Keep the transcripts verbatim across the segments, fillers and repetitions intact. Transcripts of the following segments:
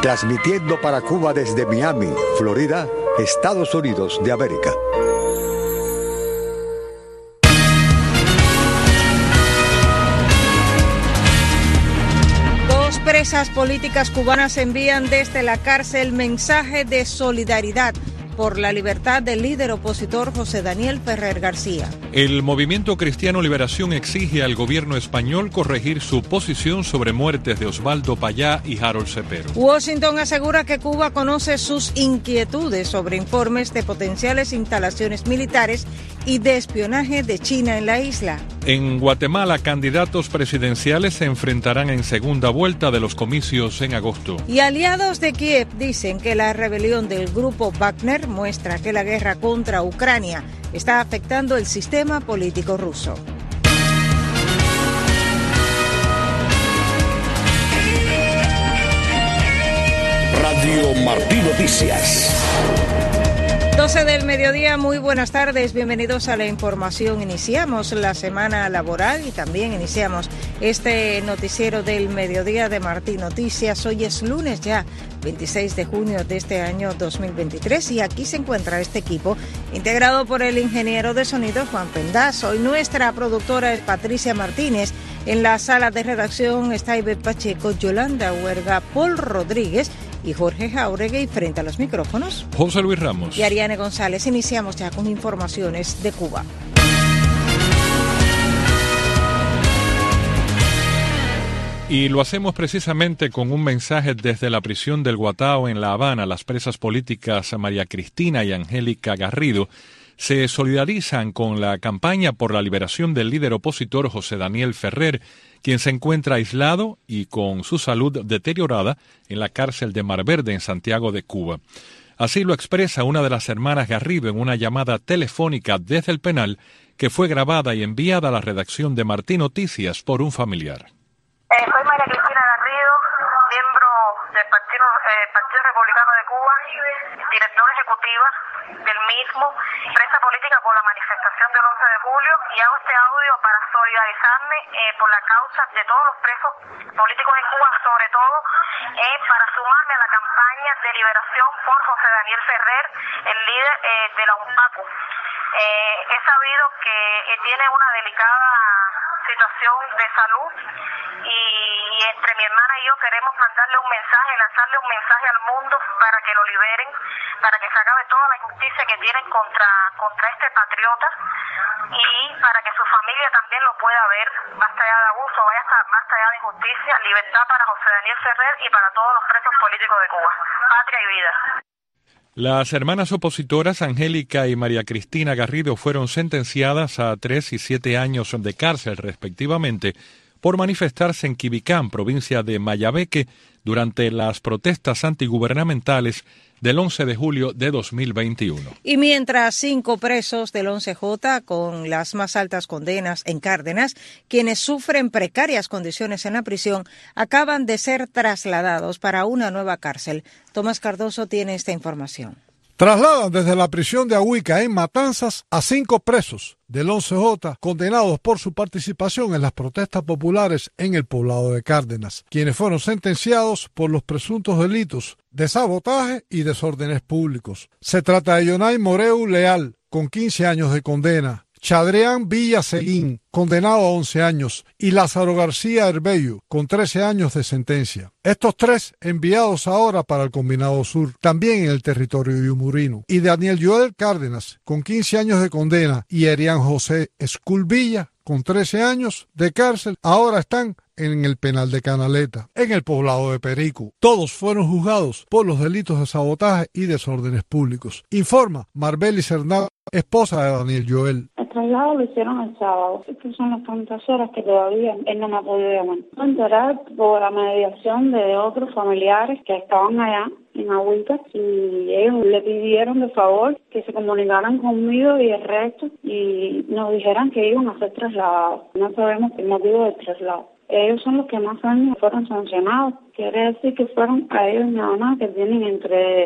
Transmitiendo para Cuba desde Miami, Florida, Estados Unidos de América. Dos presas políticas cubanas envían desde la cárcel mensaje de solidaridad por la libertad del líder opositor José Daniel Ferrer García. El Movimiento Cristiano Liberación exige al gobierno español corregir su posición sobre muertes de Osvaldo Payá y Harold Cepero. Washington asegura que Cuba conoce sus inquietudes sobre informes de potenciales instalaciones militares y de espionaje de China en la isla. En Guatemala, candidatos presidenciales se enfrentarán en segunda vuelta de los comicios en agosto. Y aliados de Kiev dicen que la rebelión del grupo Wagner muestra que la guerra contra Ucrania está afectando el sistema político ruso. Radio Martí Noticias. doce del mediodía, muy buenas tardes, bienvenidos a la información. Iniciamos la semana laboral y también iniciamos este noticiero del mediodía de Martí Noticias. Hoy es lunes ya, veintiséis de junio de este año dos mil veintitrés, y aquí se encuentra este equipo integrado por el ingeniero de sonido Juan Pendaz. Hoy nuestra productora es Patricia Martínez. En la sala de redacción está Iber Pacheco, Yolanda Huerga, Paul Rodríguez y Jorge Jauregui, y frente a los micrófonos José Luis Ramos y Ariane González. Iniciamos ya con informaciones de Cuba. Y lo hacemos precisamente con un mensaje desde la prisión del Guatao en La Habana. Las presas políticas María Cristina y Angélica Garrido se solidarizan con la campaña por la liberación del líder opositor José Daniel Ferrer, quien se encuentra aislado y con su salud deteriorada en la cárcel de Mar Verde en Santiago de Cuba. Así lo expresa una de las hermanas Garrido en una llamada telefónica desde el penal que fue grabada y enviada a la redacción de Martí Noticias por un familiar. Eh, soy María Cristina Garrido, miembro del Partido, eh, Partido Republicano de Cuba, directora ejecutiva del mismo, presa política por la manifestación del once de julio, y hago este audio para solidarizarme eh, por la causa de todos los presos políticos en Cuba, sobre todo eh, para sumarme a la campaña de liberación por José Daniel Ferrer, el líder eh, de la UNPACU. Eh, he sabido que eh, tiene una delicada situación de salud y, y entre mi hermana y yo queremos mandarle un mensaje, lanzarle un mensaje al mundo para que lo liberen, para que se acabe toda la injusticia que tienen contra, contra este patriota, y para que su familia también lo pueda ver. Basta ya de abuso, basta, basta ya de injusticia, libertad para José Daniel Ferrer y para todos los presos políticos de Cuba. Patria y vida. Las hermanas opositoras Angélica y María Cristina Garrido fueron sentenciadas a tres y siete años de cárcel respectivamente por manifestarse en Quibicán, provincia de Mayabeque, durante las protestas antigubernamentales del once de julio de dos mil veintiuno. Y mientras cinco presos del once J con las más altas condenas en Cárdenas, quienes sufren precarias condiciones en la prisión, acaban de ser trasladados para una nueva cárcel. Tomás Cardoso tiene esta información. Trasladan desde la prisión de Ahuica en Matanzas a cinco presos del once J condenados por su participación en las protestas populares en el poblado de Cárdenas, quienes fueron sentenciados por los presuntos delitos de sabotaje y desórdenes públicos. Se trata de Yonay Moreu Leal, con quince años de condena, Chadrián Villa Seguín, condenado a once años, y Lázaro García Herbello, con trece años de sentencia. Estos tres enviados ahora para el Combinado Sur, también en el territorio yumurino. Y Daniel Joel Cárdenas, con quince años de condena, y Erián José Esculvilla, con trece años de cárcel, ahora están en el penal de Canaleta, en el poblado de Perico. Todos fueron juzgados por los delitos de sabotaje y desórdenes públicos. Informa Marbelis Hernández, esposa de Daniel Joel. El traslado lo hicieron el sábado. Estas son las tantas horas que todavía él no me ha podido llamar. Me enteré por la mediación de otros familiares que estaban allá en Ahuica, y ellos le pidieron de favor que se comunicaran conmigo y el resto y nos dijeran que iban a ser trasladados. No sabemos el motivo del traslado. Ellos son los que más años fueron sancionados. Quiere decir que fueron a ellos nada más, que tienen entre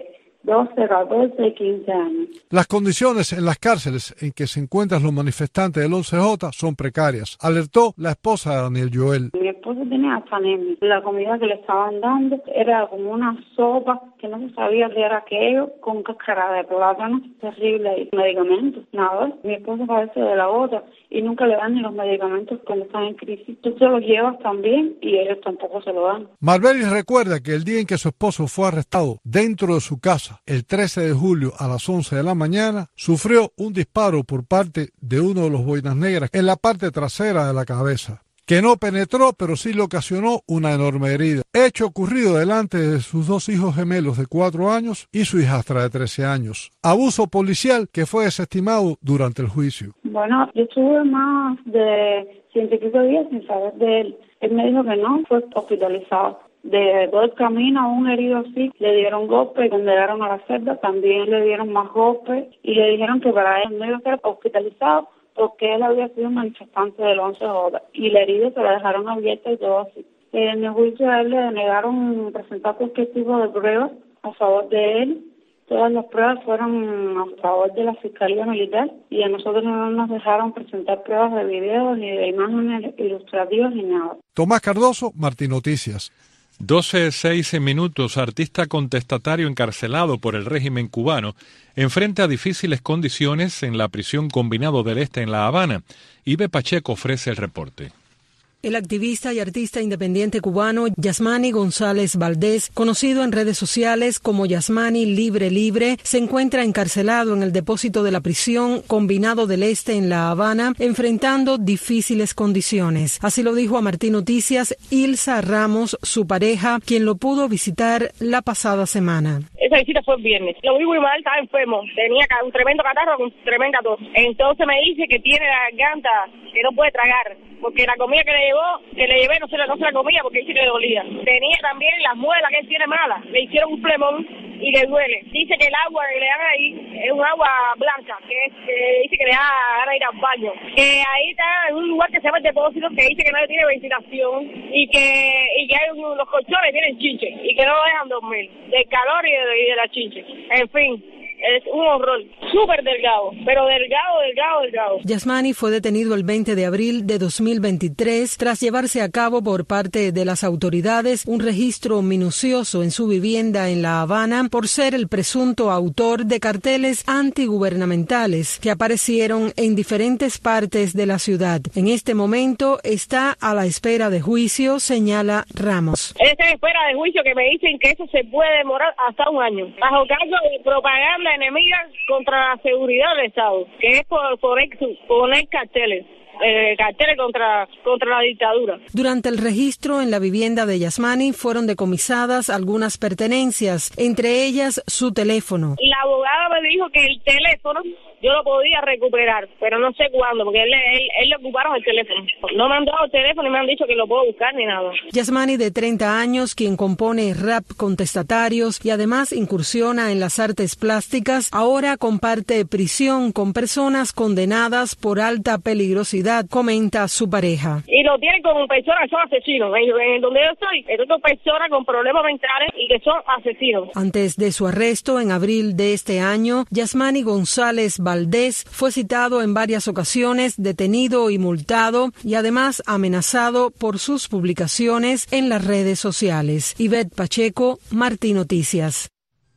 doce, catorce y quince años. Las condiciones en las cárceles en que se encuentran los manifestantes del once jota son precarias, alertó la esposa de Daniel Joel. Mi esposo tenía hasta anemia. La comida que le estaban dando era como una sopa que no se sabía qué era aquello, con cáscara de plátano, terrible, y medicamentos, nada. Mi esposo padece de la gota y nunca le dan ni los medicamentos cuando están en crisis. Tú se los llevas también y ellos tampoco se lo dan. Marbelis recuerda que el día en que su esposo fue arrestado dentro de su casa, el trece de julio a las once de la mañana, sufrió un disparo por parte de uno de los boinas negras en la parte trasera de la cabeza, que no penetró, pero sí le ocasionó una enorme herida. Hecho ocurrido delante de sus dos hijos gemelos de cuatro años y su hijastra de trece años. Abuso policial que fue desestimado durante el juicio. Bueno, yo estuve más de ciento y pico días sin saber de él. Él me dijo que no, fue hospitalizado. De todo el camino a un herido así, le dieron golpes y cuando llegaron a la celda también le dieron más golpes y le dijeron que para él no iba a ser hospitalizado porque él había sido manifestante del once jota y la herida se la dejaron abierta y todo así. En el juicio a él le negaron presentar cualquier tipo de pruebas a favor de él. Todas las pruebas fueron a favor de la Fiscalía Militar y a nosotros no nos dejaron presentar pruebas de videos ni de imágenes ilustrativas ni nada. Tomás Cardoso, Martín Noticias. doce seis minutos, artista contestatario encarcelado por el régimen cubano enfrenta difíciles condiciones en la prisión Combinado del Este en La Habana. Ibe Pacheco ofrece el reporte. El activista y artista independiente cubano Yasmani González Valdés, conocido en redes sociales como Yasmani Libre Libre, se encuentra encarcelado en el depósito de la prisión Combinado del Este en La Habana, enfrentando difíciles condiciones. Así lo dijo a Martín Noticias Ilsa Ramos, su pareja, quien lo pudo visitar la pasada semana. Esa visita fue el viernes. Lo vi muy mal, estaba enfermo. Tenía un tremendo catarro con tremenda tos. Entonces me dice que tiene la garganta, que no puede tragar, porque la comida que le llevó, que le llevé, no se la, no se la comía porque dice que le dolía. Tenía también las muelas que él tiene malas. Le hicieron un plemón y le duele. Dice que el agua que le dan ahí es un agua blanca, que, es, que dice que le da ganas de ir al baño. Que ahí está en un lugar que se llama el depósito, que dice que no tiene ventilación y que, y que hay un, los colchones tienen chinche y que no lo dejan dormir. Del calor y de, y de la chinche. En fin. Es un horror, súper delgado, pero delgado, delgado, delgado. Yasmani fue detenido el veinte de abril de dos mil veintitrés tras llevarse a cabo por parte de las autoridades un registro minucioso en su vivienda en La Habana por ser el presunto autor de carteles antigubernamentales que aparecieron en diferentes partes de la ciudad. En este momento está a la espera de juicio, señala Ramos. Esta espera de juicio que me dicen que eso se puede demorar hasta un año, bajo cargo de propaganda enemiga contra la seguridad del Estado, que es por poner, poner carteles. Eh, carteles contra, contra la dictadura. Durante el registro en la vivienda de Yasmani fueron decomisadas algunas pertenencias, entre ellas su teléfono. Y la abogada me dijo que el teléfono yo lo podía recuperar, pero no sé cuándo, porque él, él, él le ocuparon el teléfono. No me han dado el teléfono y me han dicho que lo puedo buscar ni nada. Yasmani, de treinta años, quien compone rap contestatarios y además incursiona en las artes plásticas, ahora comparte prisión con personas condenadas por alta peligrosidad, comenta su pareja. Y lo tienen con personas que son asesinos. En, en donde yo estoy, estoy con personas con problemas mentales y que son asesinos. Antes de su arresto, en abril de este año, Yasmani González Valdés fue citado en varias ocasiones, detenido y multado, y además amenazado por sus publicaciones en las redes sociales. Ivette Pacheco, Martín Noticias.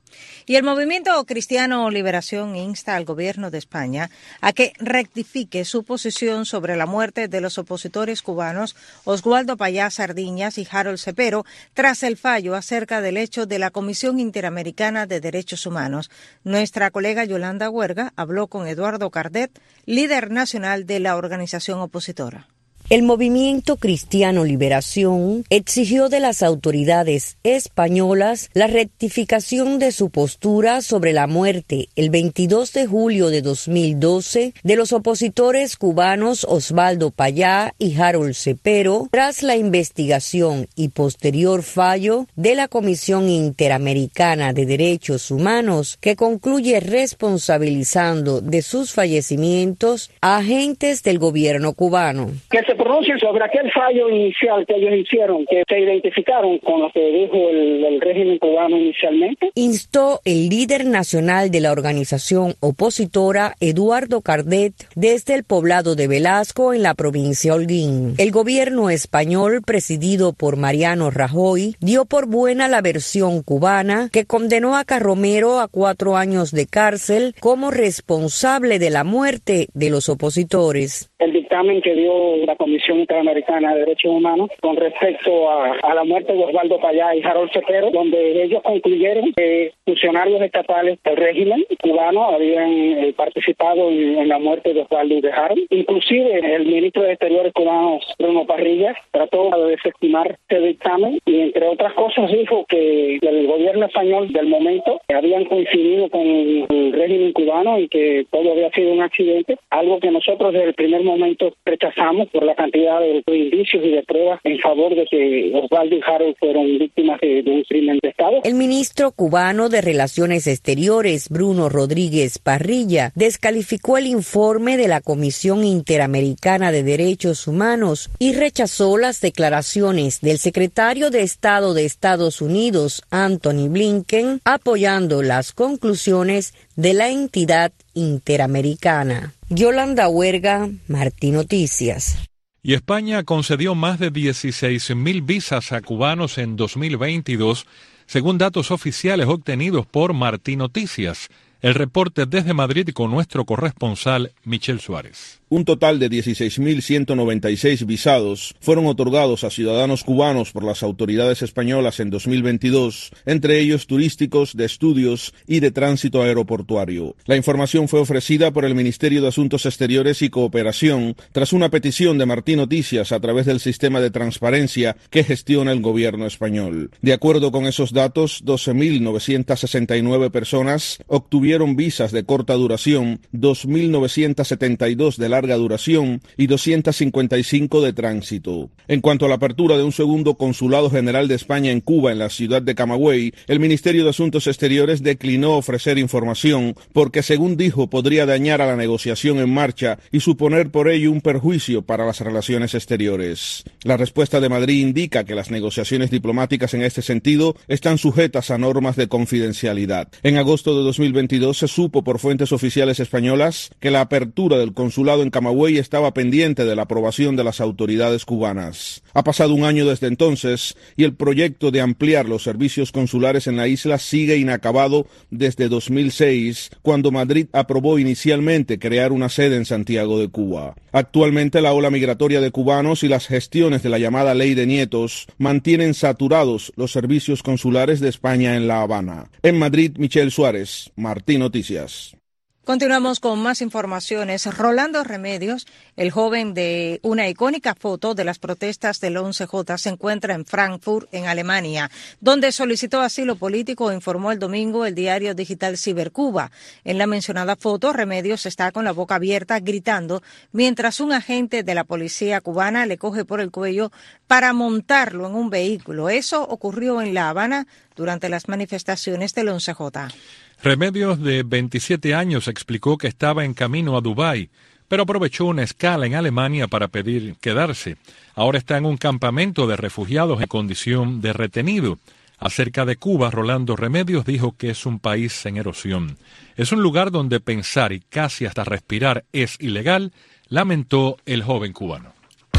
Y el Movimiento Cristiano Liberación insta al gobierno de España a que rectifique su posición sobre la muerte de los opositores cubanos Oswaldo Payá Sardiñas y Harold Cepero tras el fallo acerca del hecho de la Comisión Interamericana de Derechos Humanos. Nuestra colega Yolanda Huerga habló con Eduardo Cardet, líder nacional de la organización opositora. El Movimiento Cristiano Liberación exigió de las autoridades españolas la rectificación de su postura sobre la muerte el veintidós de julio de dos mil doce de los opositores cubanos Oswaldo Payá y Harold Cepero tras la investigación y posterior fallo de la Comisión Interamericana de Derechos Humanos que concluye responsabilizando de sus fallecimientos a agentes del gobierno cubano. Que se pronuncien sobre aquel fallo inicial que ellos hicieron, que se identificaron con lo que dijo el, el régimen cubano inicialmente. Instó el líder nacional de la organización opositora, Eduardo Cardet, desde el poblado de Velasco, en la provincia Holguín. El gobierno español, presidido por Mariano Rajoy, dio por buena la versión cubana que condenó a Carromero a cuatro años de cárcel como responsable de la muerte de los opositores. El dictamen que dio la Comisión Interamericana de Derechos Humanos con respecto a, a la muerte de Osvaldo Payá y Harold Cepero, donde ellos concluyeron que funcionarios estatales del régimen cubano habían eh, participado en, en la muerte de Osvaldo y de Harold. Inclusive el ministro de Exteriores cubano, Bruno Parrilla, trató de desestimar ese dictamen y, entre otras cosas, dijo que el gobierno español del momento habían coincidido con el régimen cubano y que todo había sido un accidente, algo que nosotros desde el primer momento rechazamos por la cantidad de indicios y de pruebas en favor de que Osvaldo y Harold fueron víctimas de, de un crimen de Estado. El ministro cubano de Relaciones Exteriores, Bruno Rodríguez Parrilla, descalificó el informe de la Comisión Interamericana de Derechos Humanos y rechazó las declaraciones del secretario de Estado de Estados Unidos, Anthony Blinken, apoyando las conclusiones de la entidad interamericana. Yolanda Huerga, Martín Noticias. Y España concedió más de dieciséis mil visas a cubanos en dos mil veintidós, según datos oficiales obtenidos por Martín Noticias. El reporte desde Madrid con nuestro corresponsal Michel Suárez. Un total de dieciséis mil ciento noventa y seis visados fueron otorgados a ciudadanos cubanos por las autoridades españolas en dos mil veintidós, entre ellos turísticos, de estudios y de tránsito aeroportuario. La información fue ofrecida por el Ministerio de Asuntos Exteriores y Cooperación tras una petición de Martín Noticias a través del sistema de transparencia que gestiona el gobierno español. De acuerdo con esos datos, doce mil novecientas sesenta y nueve personas obtuvieron visas de corta duración, dos mil novecientas setenta y dos de larga duración y doscientas cincuenta y cinco de tránsito. En cuanto a la apertura de un segundo consulado general de España en Cuba, en la ciudad de Camagüey, el Ministerio de Asuntos Exteriores declinó ofrecer información porque, según dijo, podría dañar a la negociación en marcha y suponer por ello un perjuicio para las relaciones exteriores. La respuesta de Madrid indica que las negociaciones diplomáticas en este sentido están sujetas a normas de confidencialidad. En agosto de dos mil veintidós se supo por fuentes oficiales españolas que la apertura del consulado en Camagüey estaba pendiente de la aprobación de las autoridades cubanas. Ha pasado un año desde entonces y el proyecto de ampliar los servicios consulares en la isla sigue inacabado desde dos mil seis, cuando Madrid aprobó inicialmente crear una sede en Santiago de Cuba. Actualmente la ola migratoria de cubanos y las gestiones de la llamada Ley de Nietos mantienen saturados los servicios consulares de España en La Habana. En Madrid, Michel Suárez, Martín Noticias. Continuamos con más informaciones. Rolando Remedios, el joven de una icónica foto de las protestas del once J, se encuentra en Frankfurt, en Alemania, donde solicitó asilo político, informó el domingo el diario digital Cibercuba. En la mencionada foto, Remedios está con la boca abierta gritando mientras un agente de la policía cubana le coge por el cuello para montarlo en un vehículo. Eso ocurrió en La Habana durante las manifestaciones del once J. Remedios, de veintisiete años, explicó que estaba en camino a Dubái, pero aprovechó una escala en Alemania para pedir quedarse. Ahora está en un campamento de refugiados en condición de retenido. Acerca de Cuba, Rolando Remedios dijo que es un país en erosión. Es un lugar donde pensar y casi hasta respirar es ilegal, lamentó el joven cubano.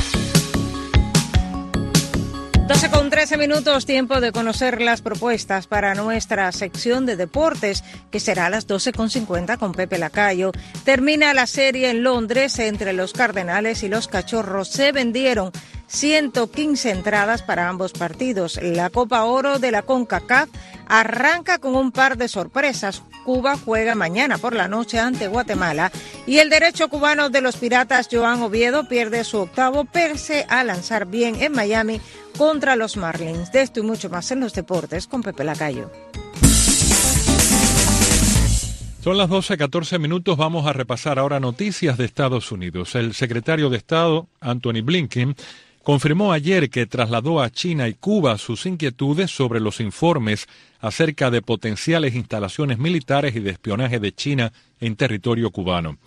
doce con trece minutos, tiempo de conocer las propuestas para nuestra sección de deportes, que será a las doce con cincuenta con Pepe Lacayo. Termina la serie en Londres entre los Cardenales y los Cachorros. Se vendieron ciento quince entradas para ambos partidos. La Copa Oro de la CONCACAF arranca con un par de sorpresas. Cuba juega mañana por la noche ante Guatemala y el derecho cubano de los Piratas, Joan Oviedo, pierde su octavo pese a lanzar bien en Miami contra los Marlins. De esto y mucho más en los deportes con Pepe Lacayo. Son las doce catorce minutos. Vamos a repasar ahora noticias de Estados Unidos. El secretario de Estado, Anthony Blinken, confirmó ayer que trasladó a China y Cuba sus inquietudes sobre los informes acerca de potenciales instalaciones militares y de espionaje de China en territorio cubano.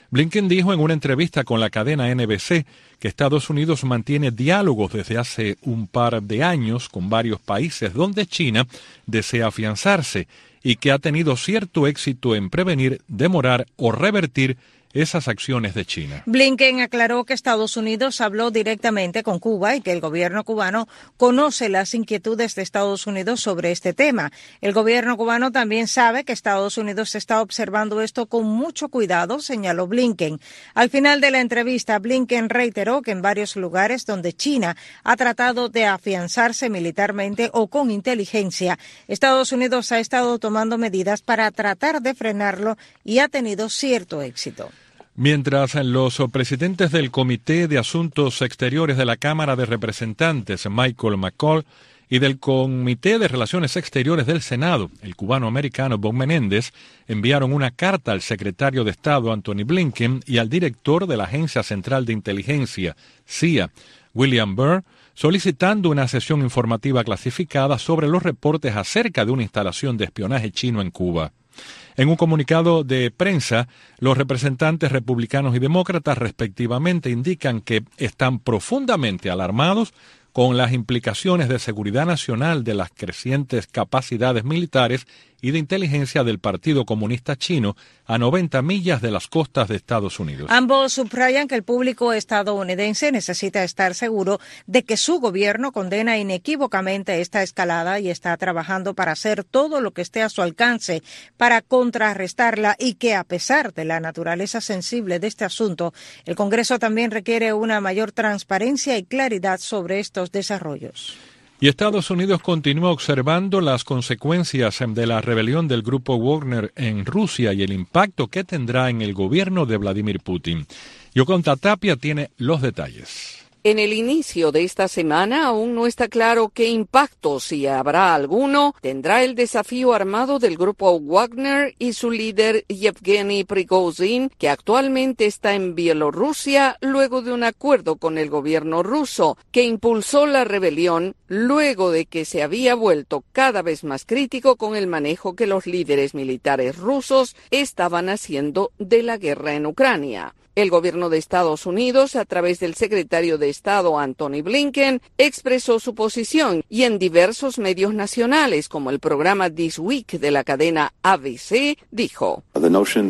Blinken dijo en una entrevista con la cadena N B C que Estados Unidos mantiene diálogos desde hace un par de años con varios países donde China desea afianzarse y que ha tenido cierto éxito en prevenir, demorar o revertir esas acciones de China. Blinken aclaró que Estados Unidos habló directamente con Cuba y que el gobierno cubano conoce las inquietudes de Estados Unidos sobre este tema. El gobierno cubano también sabe que Estados Unidos está observando esto con mucho cuidado, señaló Blinken. Al final de la entrevista, Blinken reiteró que en varios lugares donde China ha tratado de afianzarse militarmente o con inteligencia, Estados Unidos ha estado tomando medidas para tratar de frenarlo y ha tenido cierto éxito. Mientras los presidentes del Comité de Asuntos Exteriores de la Cámara de Representantes, Michael McCaul, y del Comité de Relaciones Exteriores del Senado, el cubano-americano Bob Menéndez, enviaron una carta al secretario de Estado, Anthony Blinken, y al director de la Agencia Central de Inteligencia, C I A, William Burr, solicitando una sesión informativa clasificada sobre los reportes acerca de una instalación de espionaje chino en Cuba. En un comunicado de prensa, los representantes republicanos y demócratas respectivamente indican que están profundamente alarmados con las implicaciones de seguridad nacional de las crecientes capacidades militares y de inteligencia del Partido Comunista Chino a noventa millas de las costas de Estados Unidos. Ambos subrayan que el público estadounidense necesita estar seguro de que su gobierno condena inequívocamente esta escalada y está trabajando para hacer todo lo que esté a su alcance para contrarrestarla y que, a pesar de la naturaleza sensible de este asunto, el Congreso también requiere una mayor transparencia y claridad sobre estos desarrollos. Y Estados Unidos continúa observando las consecuencias de la rebelión del grupo Wagner en Rusia y el impacto que tendrá en el gobierno de Vladimir Putin. Yoconda Tapia tiene los detalles. En el inicio de esta semana aún no está claro qué impacto, si habrá alguno, tendrá el desafío armado del grupo Wagner y su líder Yevgeny Prigozhin, que actualmente está en Bielorrusia luego de un acuerdo con el gobierno ruso, que impulsó la rebelión luego de que se había vuelto cada vez más crítico con el manejo que los líderes militares rusos estaban haciendo de la guerra en Ucrania. El gobierno de Estados Unidos, a través del secretario de Estado Anthony Blinken, expresó su posición y en diversos medios nacionales, como el programa This Week de la cadena A B C, dijo: La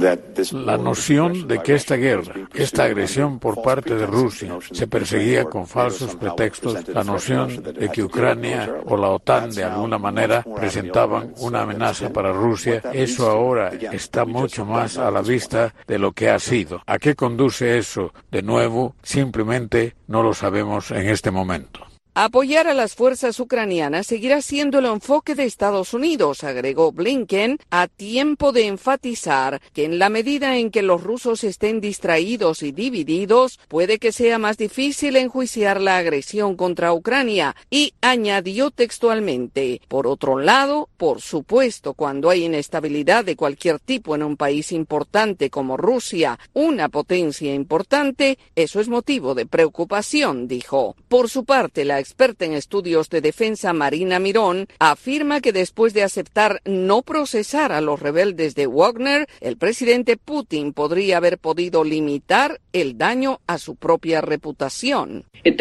noción de que esta guerra, esta agresión por parte de Rusia, se perseguía con falsos pretextos, la noción de que Ucrania o la OTAN de alguna manera presentaban una amenaza para Rusia, eso ahora está mucho más a la vista de lo que ha sido. ¿A qué conduce eso? De nuevo, simplemente no lo sabemos en este momento. Apoyar a las fuerzas ucranianas seguirá siendo el enfoque de Estados Unidos, agregó Blinken, a tiempo de enfatizar que en la medida en que los rusos estén distraídos y divididos, puede que sea más difícil enjuiciar la agresión contra Ucrania, y añadió textualmente: por otro lado, por supuesto, cuando hay inestabilidad de cualquier tipo en un país importante como Rusia, una potencia importante, eso es motivo de preocupación, dijo. Por su parte, la experta en estudios de defensa Marina Mirón afirma que después de aceptar no procesar a los rebeldes de Wagner, el presidente Putin podría haber podido limitar el daño a su propia reputación.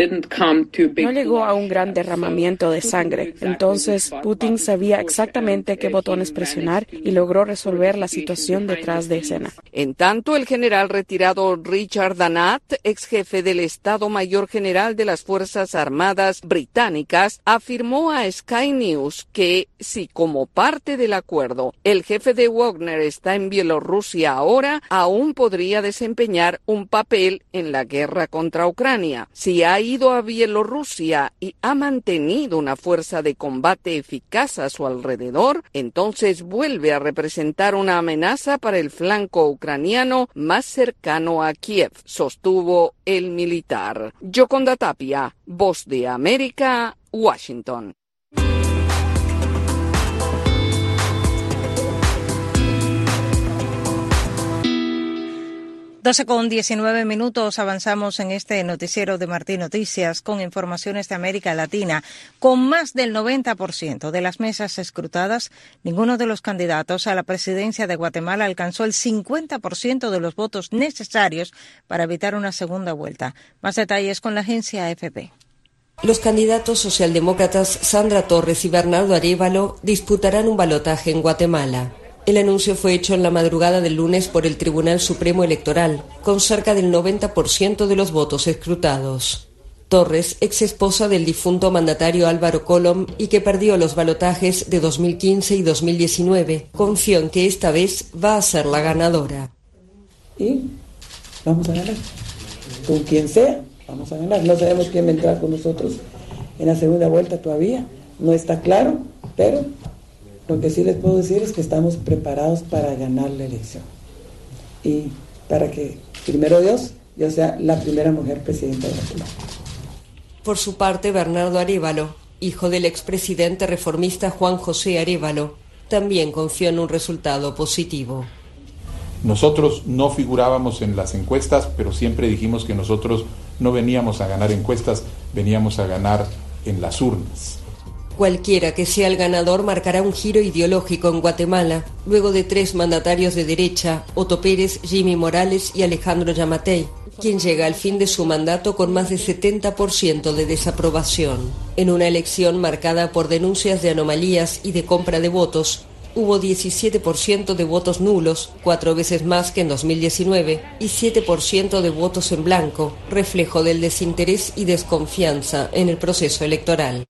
No llegó a un gran derramamiento de sangre, entonces Putin sabía exactamente qué botones presionar y logró resolver la situación detrás de escena. En tanto, el general retirado Richard Dannatt, ex jefe del Estado Mayor General de las Fuerzas Armadas británicas, afirmó a Sky News que si como parte del acuerdo el jefe de Wagner está en Bielorrusia ahora, aún podría desempeñar un papel en la guerra contra Ucrania. Si ha ido a Bielorrusia y ha mantenido una fuerza de combate eficaz a su alrededor, entonces vuelve a representar una amenaza para el flanco ucraniano más cercano a Kiev, sostuvo el militar. Yoconda Tapia, Voz de América, Washington. doce con diecinueve minutos, avanzamos en este noticiero de Martín Noticias con informaciones de América Latina. Con más del noventa por ciento de las mesas escrutadas, ninguno de los candidatos a la presidencia de Guatemala alcanzó el cincuenta por ciento de los votos necesarios para evitar una segunda vuelta. Más detalles con la agencia A F P. Los candidatos socialdemócratas Sandra Torres y Bernardo Arévalo disputarán un balotaje en Guatemala. El anuncio fue hecho en la madrugada del lunes por el Tribunal Supremo Electoral, con cerca del noventa por ciento de los votos escrutados. Torres, ex esposa del difunto mandatario Álvaro Colom y que perdió los balotajes de dos mil quince y dos mil diecinueve, confió en que esta vez va a ser la ganadora. Y vamos a ganar. Con quien sea, vamos a ganar. No sabemos quién vendrá con nosotros en la segunda vuelta todavía. No está claro, pero lo que sí les puedo decir es que estamos preparados para ganar la elección. Y para que, primero Dios, yo sea la primera mujer presidenta de Guatemala. Por su parte, Bernardo Arévalo, hijo del expresidente reformista Juan José Arévalo, también confió en un resultado positivo. Nosotros no figurábamos en las encuestas, pero siempre dijimos que nosotros no veníamos a ganar encuestas, veníamos a ganar en las urnas. Cualquiera que sea el ganador marcará un giro ideológico en Guatemala, luego de tres mandatarios de derecha, Otto Pérez, Jimmy Morales y Alejandro Yamatei, quien llega al fin de su mandato con más de setenta por ciento de desaprobación. En una elección marcada por denuncias de anomalías y de compra de votos, hubo diecisiete por ciento de votos nulos, cuatro veces más que en dos mil diecinueve, y siete por ciento de votos en blanco, reflejo del desinterés y desconfianza en el proceso electoral.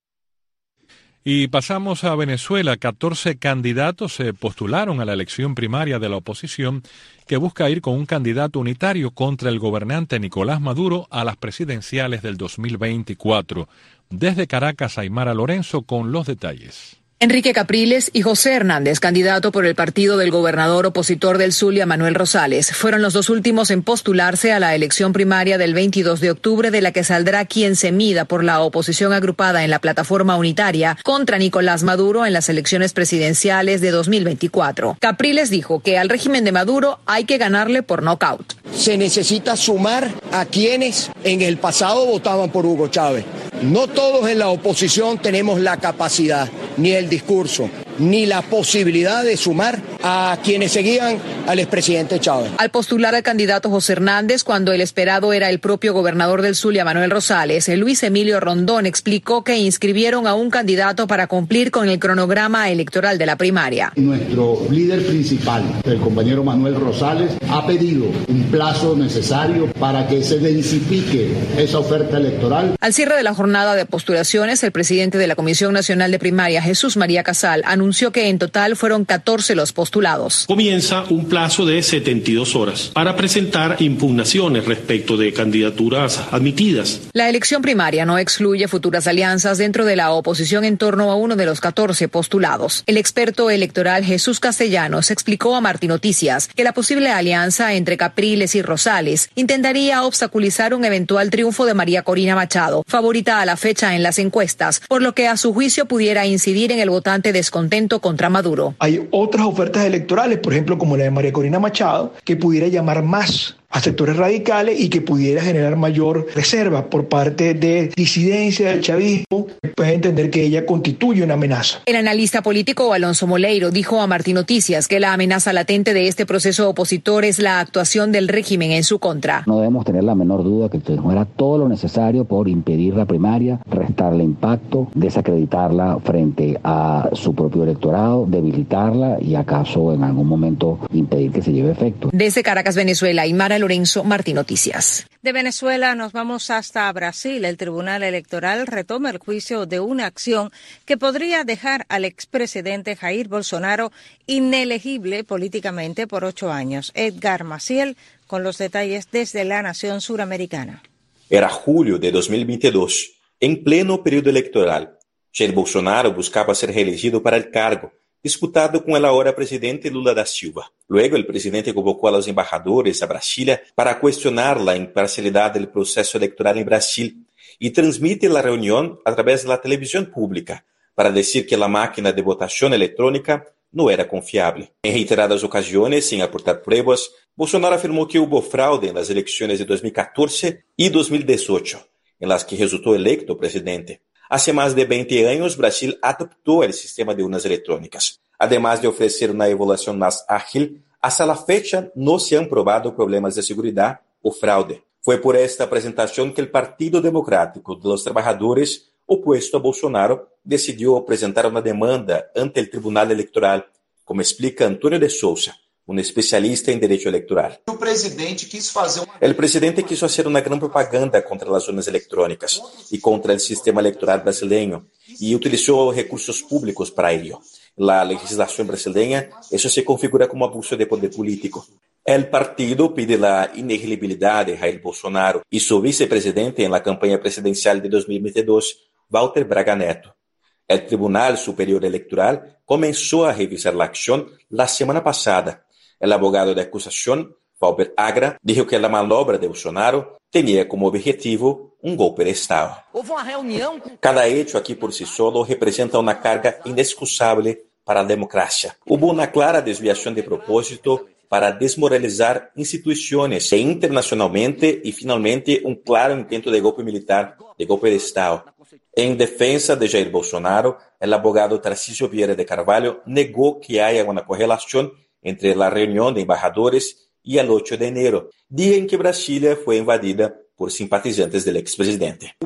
Y pasamos a Venezuela. catorce candidatos se postularon a la elección primaria de la oposición que busca ir con un candidato unitario contra el gobernante Nicolás Maduro a las presidenciales del dos mil veinticuatro. Desde Caracas, Aymara Lorenzo con los detalles. Enrique Capriles y José Hernández, candidato por el partido del gobernador opositor del Zulia, Manuel Rosales, fueron los dos últimos en postularse a la elección primaria del veintidós de octubre, de la que saldrá quien se mida por la oposición agrupada en la plataforma unitaria contra Nicolás Maduro en las elecciones presidenciales de dos mil veinticuatro. Capriles dijo que al régimen de Maduro hay que ganarle por nocaut. Se necesita sumar a quienes en el pasado votaban por Hugo Chávez. No todos en la oposición tenemos la capacidad, ni el discurso, ni la posibilidad de sumar a quienes seguían al expresidente Chávez. Al postular al candidato José Hernández, cuando el esperado era el propio gobernador del Zulia, Manuel Rosales, Luis Emilio Rondón explicó que inscribieron a un candidato para cumplir con el cronograma electoral de la primaria. Nuestro líder principal, el compañero Manuel Rosales, ha pedido un plazo necesario para que se densifique esa oferta electoral. Al cierre de la jornada de postulaciones, el presidente de la Comisión Nacional de Primaria, Jesús María Casal, anunció que en total fueron catorce los postulados. Comienza un plazo de setenta y dos horas para presentar impugnaciones respecto de candidaturas admitidas. La elección primaria no excluye futuras alianzas dentro de la oposición en torno a uno de los catorce postulados. El experto electoral Jesús Castellanos explicó a Martín Noticias que la posible alianza entre Capriles y Rosales intentaría obstaculizar un eventual triunfo de María Corina Machado, favorita a la fecha en las encuestas, por lo que a su juicio pudiera incidir en el votante descontento contra Maduro. Hay otras ofertas electorales, por ejemplo, como la de María Corina Machado, que pudiera llamar más a sectores radicales y que pudiera generar mayor reserva por parte de disidencia del chavismo. Puede entender que ella constituye una amenaza. El analista político Alonso Moleiro dijo a Martín Noticias que la amenaza latente de este proceso opositor es la actuación del régimen en su contra. No debemos tener la menor duda que se hará todo lo necesario por impedir la primaria, restarle impacto, desacreditarla frente a su propio electorado, debilitarla y acaso en algún momento impedir que se lleve efecto. Desde Caracas, Venezuela, Aymara Lorenzo, Martín Noticias. De Venezuela nos vamos hasta Brasil. El Tribunal Electoral retoma el juicio de una acción que podría dejar al expresidente Jair Bolsonaro inelegible políticamente por ocho años. Edgar Maciel con los detalles desde la Nación Suramericana. Era julio de dos mil veintidós, en pleno período electoral. Jair Bolsonaro buscaba ser reelegido para el cargo, disputado con el ahora presidente Lula da Silva. Luego, el presidente convocó a los embajadores a Brasilia para cuestionar la imparcialidad del proceso electoral en Brasil y transmite la reunión a través de la televisión pública para decir que la máquina de votación electrónica no era confiable. En reiteradas ocasiones, sin aportar pruebas, Bolsonaro afirmó que hubo fraude en las elecciones de dos mil catorce y dos mil dieciocho, en las que resultó electo presidente. Hace más de veinte años, Brasil adoptó el sistema de urnas electrónicas. Además de ofrecer una evaluación más ágil, hasta la fecha no se han probado problemas de seguridad o fraude. Fue por esta presentación que el Partido Democrático de los Trabajadores, opuesto a Bolsonaro, decidió presentar una demanda ante el Tribunal Electoral, como explica Antonio de Souza, un especialista en derecho electoral. El presidente quiso hacer una gran propaganda contra las urnas electrónicas y contra el sistema electoral brasileño y utilizó recursos públicos para ello. La legislación brasileña, eso se configura como abuso de poder político. El partido pide la inelegibilidad de Jair Bolsonaro y su vicepresidente en la campaña presidencial de dos mil veintidós, Walter Braga Neto. El Tribunal Superior Electoral comenzó a revisar la acción la semana pasada. El abogado de acusación, Valber Agra, dijo que la maniobra de Bolsonaro tenía como objetivo un golpe de Estado. Cada hecho aquí por sí solo representa una carga inexcusable para la democracia. Hubo una clara desviación de propósito para desmoralizar instituciones e internacionalmente y finalmente un claro intento de golpe militar, de golpe de Estado. En defensa de Jair Bolsonaro, el abogado Tarcísio Vieira de Carvalho negó que haya una correlación entre la reunión de embajadores y el ocho de enero, día en que Brasilia fue invadida por simpatizantes del expresidente.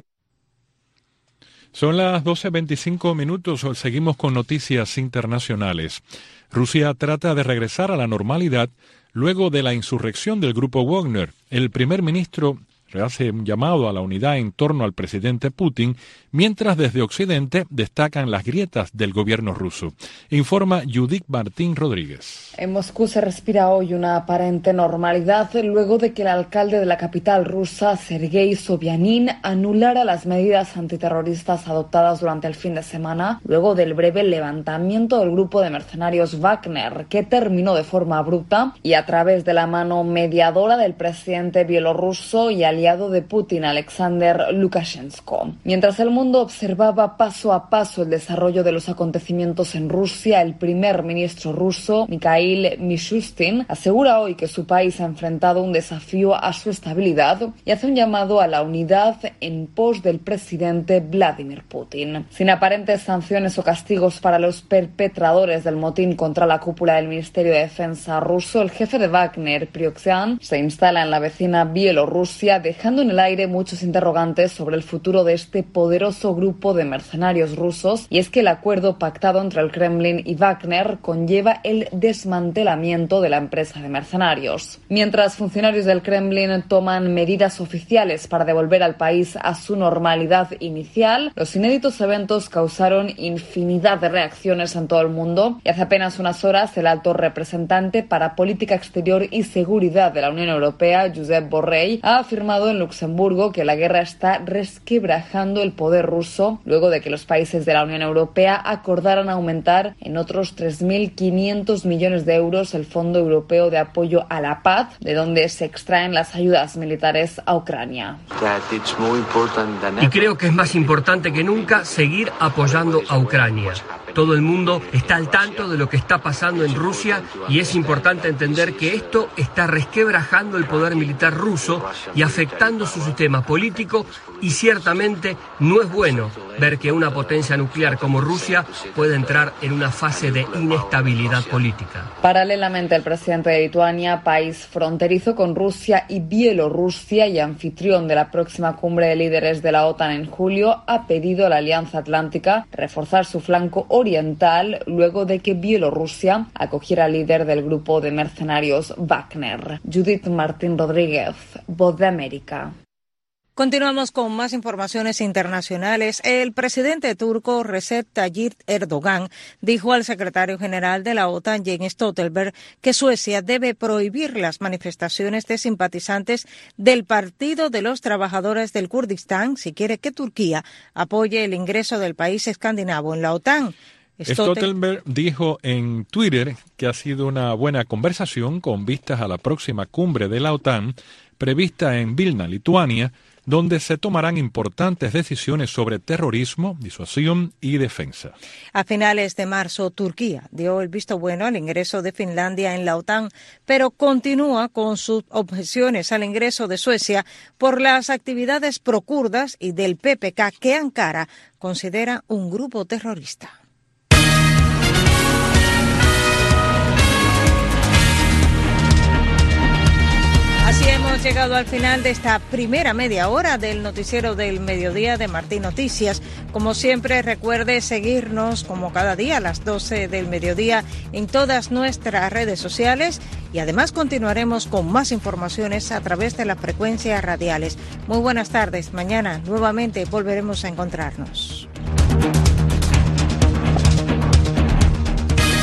Son las doce veinticinco minutos, seguimos con noticias internacionales. Rusia trata de regresar a la normalidad luego de la insurrección del grupo Wagner. El primer ministro hace un llamado a la unidad en torno al presidente Putin, mientras desde Occidente destacan las grietas del gobierno ruso. Informa Judith Martín Rodríguez. En Moscú se respira hoy una aparente normalidad luego de que el alcalde de la capital rusa, Sergei Sobyanin, anulara las medidas antiterroristas adoptadas durante el fin de semana, luego del breve levantamiento del grupo de mercenarios Wagner, que terminó de forma abrupta y a través de la mano mediadora del presidente bielorruso y al aliado de Putin, Alexander Lukashenko. Mientras el mundo observaba paso a paso el desarrollo de los acontecimientos en Rusia, el primer ministro ruso, Mikhail Mishustin, asegura hoy que su país ha enfrentado un desafío a su estabilidad y hace un llamado a la unidad en pos del presidente Vladimir Putin. Sin aparentes sanciones o castigos para los perpetradores del motín contra la cúpula del Ministerio de Defensa ruso, el jefe de Wagner, Prigozhin, se instala en la vecina Bielorrusia, dejando en el aire muchos interrogantes sobre el futuro de este poderoso grupo de mercenarios rusos, y es que el acuerdo pactado entre el Kremlin y Wagner conlleva el desmantelamiento de la empresa de mercenarios. Mientras funcionarios del Kremlin toman medidas oficiales para devolver al país a su normalidad inicial, los inéditos eventos causaron infinidad de reacciones en todo el mundo, y hace apenas unas horas el alto representante para política exterior y seguridad de la Unión Europea, Josep Borrell, ha afirmado en Luxemburgo que la guerra está resquebrajando el poder ruso luego de que los países de la Unión Europea acordaran aumentar en otros tres mil quinientos millones de euros el Fondo Europeo de Apoyo a la Paz, de donde se extraen las ayudas militares a Ucrania. Y creo que es más importante que nunca seguir apoyando a Ucrania. Todo el mundo está al tanto de lo que está pasando en Rusia y es importante entender que esto está resquebrajando el poder militar ruso y afectando su sistema político, y ciertamente no es bueno ver que una potencia nuclear como Rusia puede entrar en una fase de inestabilidad política. Paralelamente, el presidente de Lituania, país fronterizo con Rusia y Bielorrusia y anfitrión de la próxima cumbre de líderes de la OTAN en julio, ha pedido a la Alianza Atlántica reforzar su flanco oriental luego de que Bielorrusia acogiera al líder del grupo de mercenarios Wagner. Judith Martín Rodríguez, Voz de América. Continuamos con más informaciones internacionales. El presidente turco Recep Tayyip Erdogan dijo al secretario general de la OTAN, Jens Stoltenberg, que Suecia debe prohibir las manifestaciones de simpatizantes del Partido de los Trabajadores del Kurdistán si quiere que Turquía apoye el ingreso del país escandinavo en la OTAN. Stoltenberg dijo en Twitter que ha sido una buena conversación con vistas a la próxima cumbre de la OTAN prevista en Vilna, Lituania, donde se tomarán importantes decisiones sobre terrorismo, disuasión y defensa. A finales de marzo, Turquía dio el visto bueno al ingreso de Finlandia en la OTAN, pero continúa con sus objeciones al ingreso de Suecia por las actividades procurdas y del P P K que Ankara considera un grupo terrorista. Así hemos llegado al final de esta primera media hora del noticiero del mediodía de Martín Noticias. Como siempre, recuerde seguirnos como cada día a las doce del mediodía en todas nuestras redes sociales y además continuaremos con más informaciones a través de las frecuencias radiales. Muy buenas tardes. Mañana nuevamente volveremos a encontrarnos.